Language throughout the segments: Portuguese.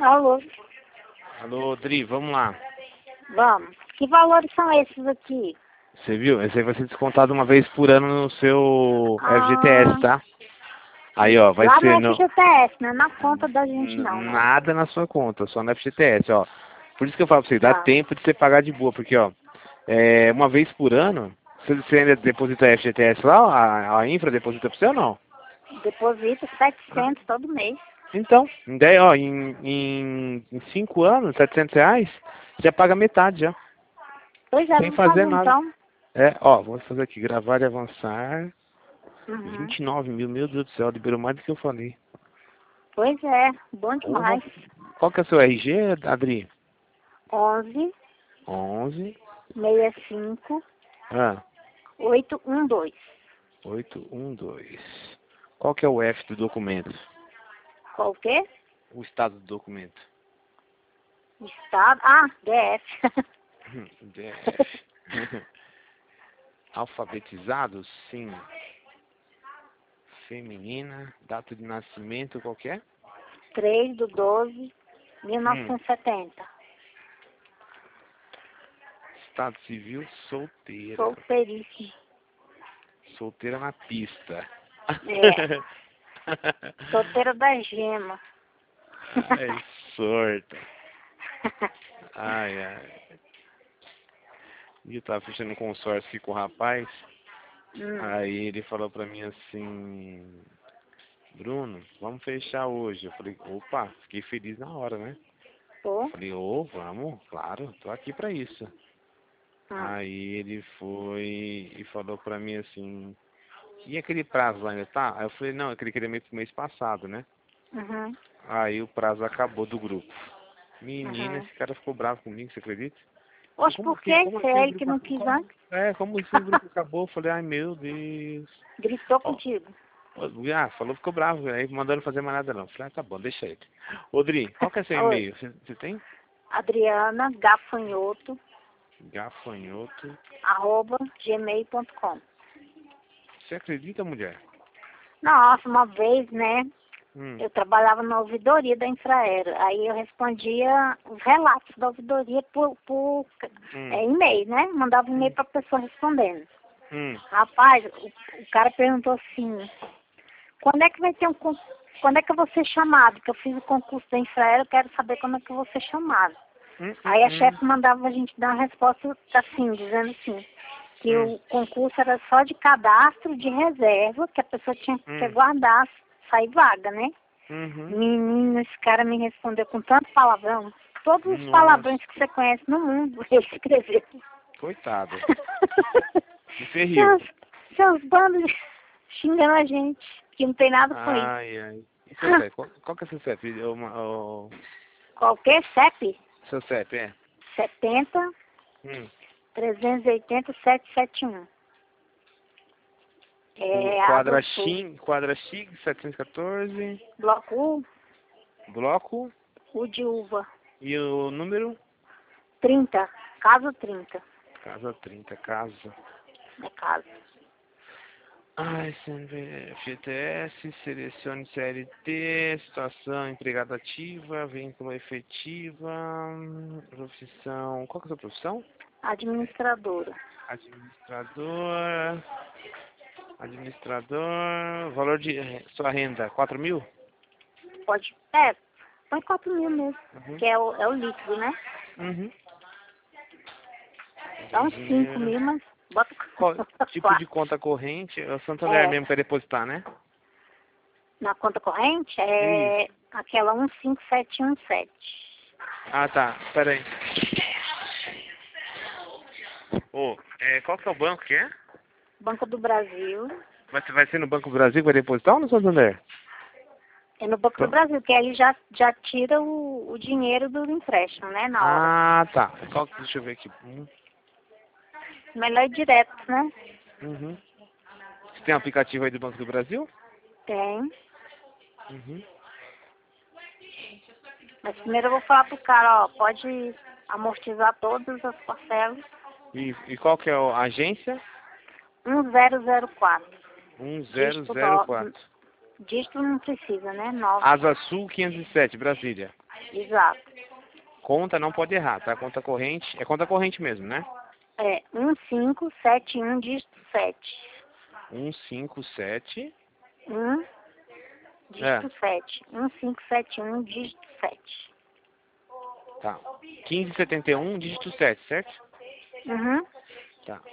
Alô? Alô, Dri, vamos lá. Vamos. Que valores são esses aqui? Você viu? Esse aí vai ser descontado uma vez por ano no seu FGTS, tá? Aí, ó, vai Lá ser no FGTS, não é na conta da gente não, né? nada na sua conta, só no FGTS, ó. Por isso que eu falo pra você, dá Tá. tempo de você pagar de boa, porque, ó, uma vez por ano, você ainda deposita FGTS lá, a infra deposita pra você ou não? Deposito 700 todo mês. Então, em 5 anos, R$ 700, já paga metade já, Pois é, sem vamos fazer fazer nada. então. Ó, vou fazer aqui, gravar e avançar. Uhum. 29 mil, meu Deus do céu, liberou mais do que eu falei. Pois é, bom Porra. demais. Qual que é o seu RG, Adri? 11 11 65 ah, 812. 812. Qual que é o F do documento? Qual o quê? O estado do documento. Estado. Ah, DF. DF. Alfabetizado? Sim. Feminina. Data de nascimento, qual que é? 3/12/1970. Estado civil, solteira. Solteiríssimo. Solteira na pista. É. Solteira da gema. Ai, sorte. Ai, ai. E eu tava fechando um consórcio aqui com o rapaz. Aí ele falou pra mim assim, Bruno, vamos fechar hoje. Eu falei, opa, fiquei feliz na hora, né? Pô. Falei, vamos, claro, tô aqui pra isso. Aí ele foi e falou pra mim assim, e aquele prazo ainda tá? Aí eu falei, não, aquele queria meio pro mês passado, né? Uhum. Aí o prazo acabou do grupo. Menina, Uhum. esse cara ficou bravo comigo, você acredita? Oxe, Como por assim? quê? Como Se assim é o ele que grupo não acabou? quis antes, Como assim o grupo acabou? Eu falei, ai meu Deus. gritou Ó, contigo. falou, ficou bravo, aí mandou não fazer mais nada não. Falei, tá bom, deixa ele. Odri, qual que é seu Oi. e-mail? Você tem? Adriana Gafanhoto, Gafanhoto. @gmail.com. Você acredita, mulher? Nossa, uma vez, né? Hum, Eu trabalhava na ouvidoria da Infraero. Aí eu respondia os relatos da ouvidoria por e-mail, né? Mandava um e-mail para a pessoa respondendo. Rapaz, o cara perguntou assim, quando é que vai ter quando é que eu vou ser chamado? Que eu fiz o concurso da Infraero, eu quero saber quando é que eu vou ser chamado. Aí a chefe mandava a gente dar uma resposta assim, dizendo assim, que o concurso era só de cadastro de reserva, que a pessoa tinha que aguardar sair vaga, né? Menino, esse cara me respondeu com tanto palavrão, todos os palavrões que você conhece no mundo, ele escreveu. Coitado. E você riu? Seus bandos xingando a gente, que não tem nada com isso. Ai. E seu CEP? Qual que é seu CEP? Qualquer CEP, Seu CEP, 70 380 771. É Quadra Água Sul. X, 714, Bloco U, bloco, U de uva. e o número? 30, casa 30. Casa 30, casa. É casa. Ai, FGTS, selecione CLT, situação empregada ativa, vínculo efetiva, profissão. Qual que é a sua profissão? Administradora. Administrador, valor de sua renda, 4 mil? Pode, põe 4.000 mesmo, que é o líquido, né? Dá uns 5.000, mas bota Qual tipo 4. de conta corrente? É o Santander mesmo para depositar, né? Na conta corrente é aquela 15717. Ah, tá. Pera aí. Qual que é o banco que é? Banco do Brasil. Vai ser no Banco do Brasil que vai depositar ou no Santander? É no Banco do Brasil, que aí já tira o dinheiro do empréstimo, né, na hora. Ah, tá. Deixa eu ver aqui. Melhor ir direto, né? Você tem um aplicativo aí do Banco do Brasil? Tem. Mas primeiro eu vou falar pro cara, ó, pode amortizar todas as parcelas. E qual que é a agência? 1004. 1004. Dígito não precisa, né? 9. Asa Sul 507, Brasília. Exato. Conta não pode errar, tá? Conta corrente, é conta corrente mesmo, né? É 1571, dígito 7. 157. dígito 7. 1571, dígito 7. Tá. 1571, dígito 7, certo? Uhum. Tá.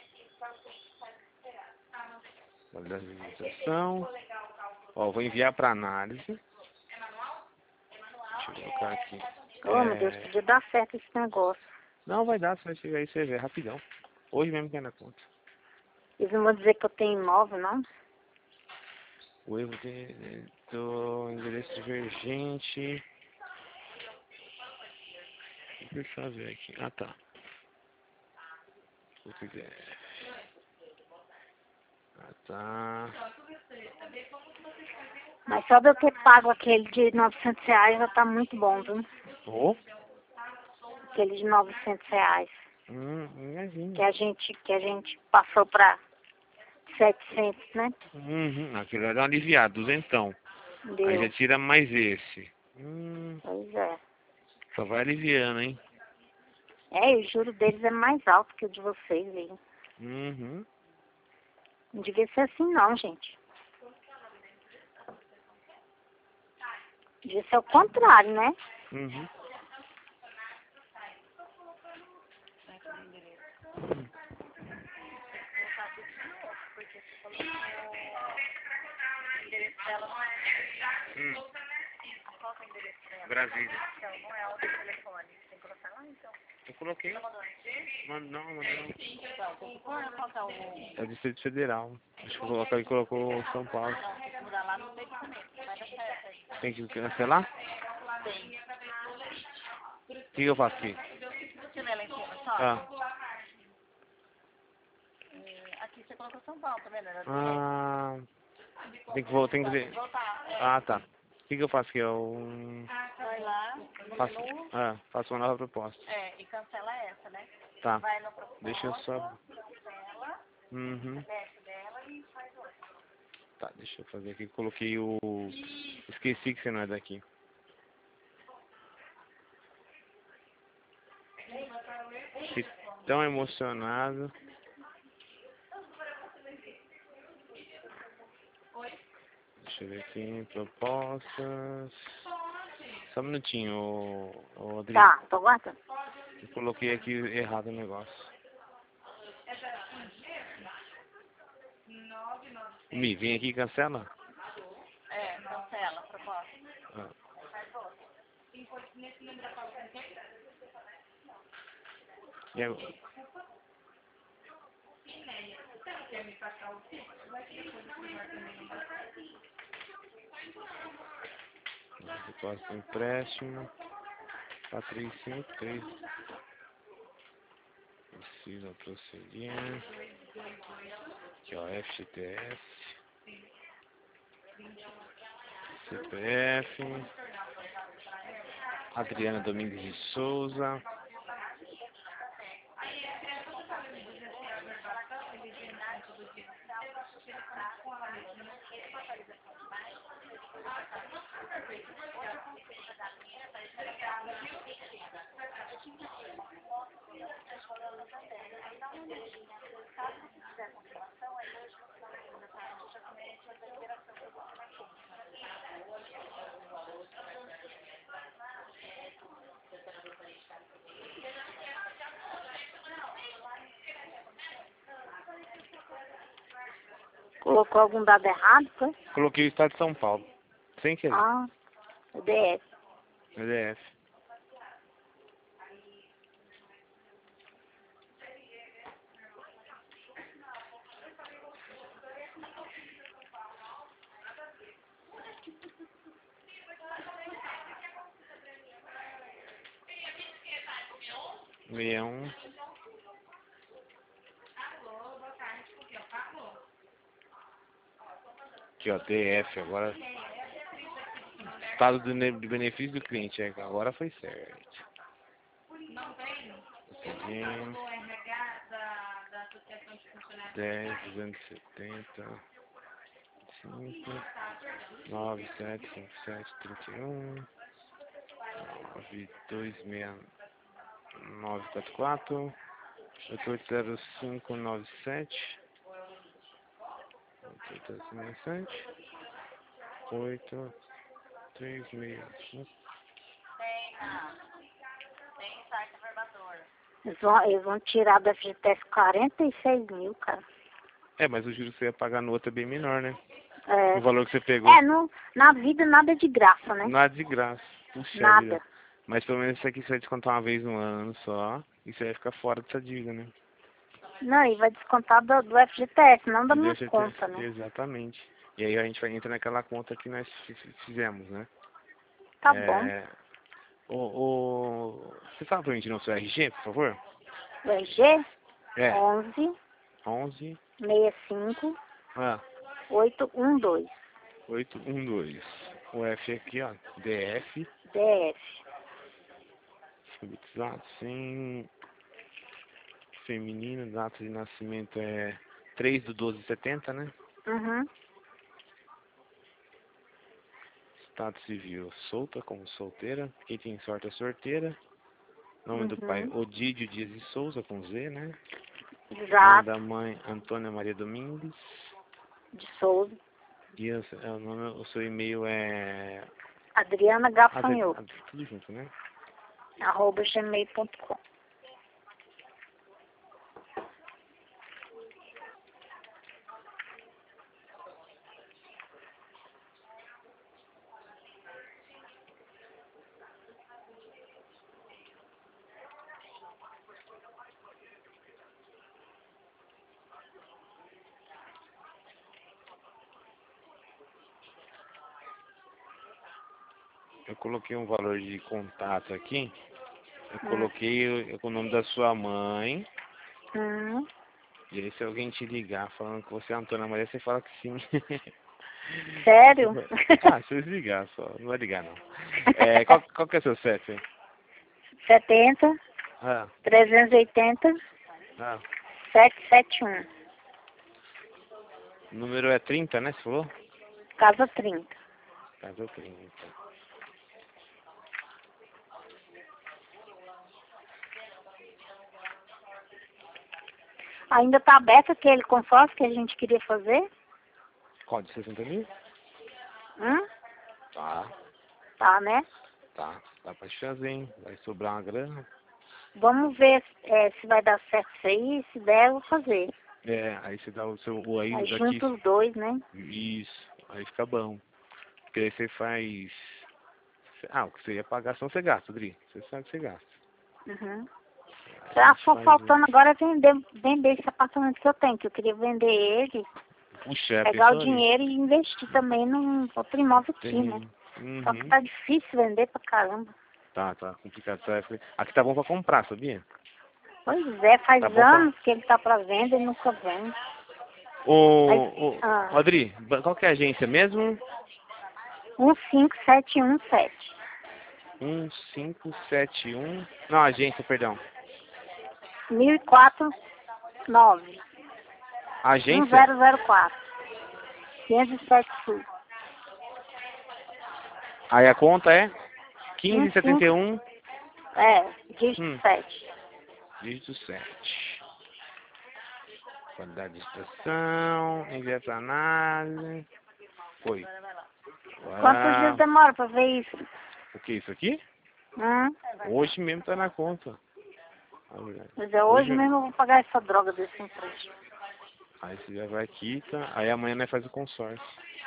Visualização. Ó, vou enviar para análise. Deixa eu colocar aqui. Oh, meu Deus, podia dar certo esse negócio. Não, vai dar, você vai chegar aí, você vê, rapidão. Hoje mesmo que é na conta. Eles não vão dizer que eu tenho imóvel, não? O erro do endereço divergente. Deixa eu ver aqui. Ah, tá. Ah, tá. Mas só de eu ter pago aquele de R$ 900 já tá muito bom, viu? Oh? Aquele de R$ 900. Imagina. Que a gente passou pra 700, né? Aquilo era um aliviado, duzentão. Aí já Deu. tira mais esse. Pois é. Só vai aliviando, hein? É, e o juro deles é mais alto que o de vocês, viu? Não devia ser assim não, gente. Devia ser o contrário, né? Brasília. Então, não é o telefone. Tem que colocar lá, então. Eu coloquei. Não. É Distrito Federal. Acho que ele colocou São Paulo. Tem que cancelar? Tem. O que eu faço aqui? Você lê lá em cima, só? Aqui você colocou São Paulo, tá vendo? Tem que ver. Ah, tá. O que eu faço aqui? Vai lá, Faço uma nova proposta. e cancela essa, né? Tá. Vai no proposta, Deixa eu só... cancela, desce dela e faz outra. Tá, deixa eu fazer aqui. Coloquei o... Esqueci que você não é daqui. Fiquei tão emocionado. Deixa eu ver aqui, propostas. Só um minutinho, ô Adriano. Tá, tô aguardando. Eu coloquei aqui errado o negócio. Mi, vem aqui e cancela. Cancela a proposta. E agora? Proposta de empréstimo. 435. Precisa prosseguir. Aqui, ó, FGTS. CPF. Adriana Domingues de Souza. Colocou algum dado errado, foi? Coloquei o estado de São Paulo. Sem querer. O DF. PDF. Meia um. Aqui, ó, DF, agora. Estado de benefício do cliente, agora foi certo. Seguimos. 10, 270, 5, 9, 7, 5, 7, 31. 926-944 880597 8867 8365. Tem site informador. Eles vão tirar da FGTS 46 mil, cara. Mas o juro que você ia pagar no outro é bem menor, né? É, O valor que você pegou. Na vida nada é de graça, né? Nada de graça. Puxa Nada. vida. Mas pelo menos isso aqui você vai descontar uma vez no ano só. E você vai ficar fora dessa dívida, né? Não, e vai descontar do FGTS, não da minha FGTS, conta, né? Exatamente. E aí a gente vai entrar naquela conta que nós fizemos, né? Tá bom. Você fala pra mim de novo seu RG, por favor? O RG? É. 11 11 65 ah, 812. 812. O F aqui, ó. DF. DF. Alfabetizado, sim. Feminino, data de nascimento é 3/12/70, né? Uhum. Estado civil, solta como solteira. Quem tem sorte é sorteira. Nome do pai, Odídio Dias de Souza, com Z, né? Nome Exato. da mãe, Antônia Maria Domingues. De Souza. E o seu e-mail é... Adriana Gafanhoto. Tudo junto, né? @gmail.com. Eu coloquei um valor de contato aqui. Eu coloquei o nome da sua mãe. E aí se alguém te ligar falando que você é Antônia Maria, você fala que sim. Sério? Se eles ligar só. Não vai ligar não. Qual que é o seu CEP? 70 380 771. O número é 30, né? Você falou? Casa 30. Casa 30. Ainda tá aberto aquele consórcio que a gente queria fazer? Qual, de 60 mil? Tá. Tá, né? Tá. Dá pra fazer, hein? Vai sobrar uma grana. Vamos ver se vai dar certo isso aí. Se der, eu vou fazer. Aí você dá o seu... Aí daqui... junta os dois, né? Isso. Aí fica bom. Porque aí você faz... o que você ia pagar só você gasta, Adri. Você sabe que você gasta. Só faltando agora vender esse apartamento que eu tenho, que eu queria vender ele, Puxa, pegar o dinheiro e investir também num outro imóvel aqui, né? Só que tá difícil vender pra caramba. Tá complicado. Aqui tá bom pra comprar, sabia? Pois é, faz anos que ele tá pra venda e nunca vende. Adri, qual que é a agência mesmo? 15717. 1571. Não, agência, perdão. 1004-9. Agência? 1004. 507 Sul. Aí a conta é 1571. Dígito 7. Dígito 7. Qualidade de estação, envia para análise. Foi. Quantos dias demora pra ver isso? O que, isso aqui? Hoje mesmo tá na conta. Mas hoje mesmo eu vou pagar essa droga desse empréstimo. Aí você já vai aqui, tá? Aí amanhã nós faz o consórcio.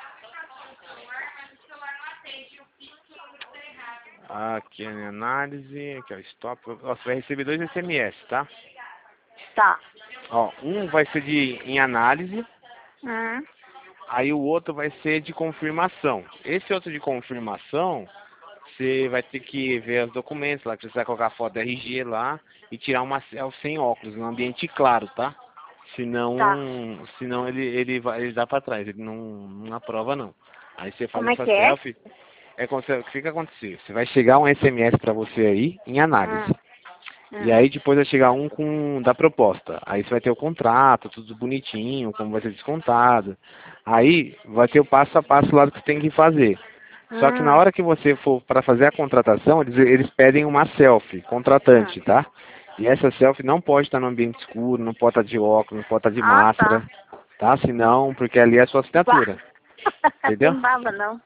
Aqui é a minha análise, aqui é o stop. Você vai receber 2 SMS, tá? Tá. Um vai ser em análise. Aí o outro vai ser de confirmação. Esse outro de confirmação, você vai ter que ver os documentos lá, que você vai colocar a foto da RG lá e tirar uma selfie sem óculos, num ambiente claro, tá? Senão ele dá pra trás, ele não aprova não. Aí você faz essa selfie. O que acontecer? Você vai chegar um SMS pra você aí, em análise. E aí depois vai chegar um da proposta. Aí você vai ter o contrato, tudo bonitinho, como vai ser descontado. Aí vai ter o passo a passo lá do que você tem que fazer. Só que na hora que você for para fazer a contratação, eles pedem uma selfie, contratante, tá? E essa selfie não pode estar no ambiente escuro, não pode estar de óculos, não pode estar de máscara, tá? Senão, porque ali é a sua assinatura. Entendeu? Não dava, não.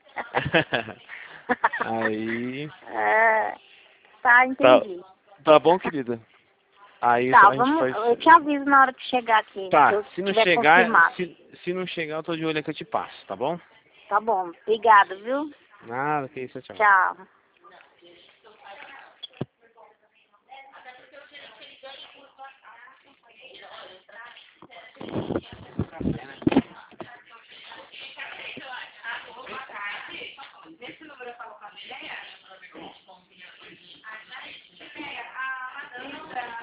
Aí... Tá, entendi. Tá bom, querida? Aí Tá, a gente faz... eu te aviso na hora que chegar aqui. Tá, se não chegar, confirmado. se não chegar, eu tô de olho que eu te passo, tá bom? Tá bom, obrigada, viu? Nada, que isso, tchau. Tchau.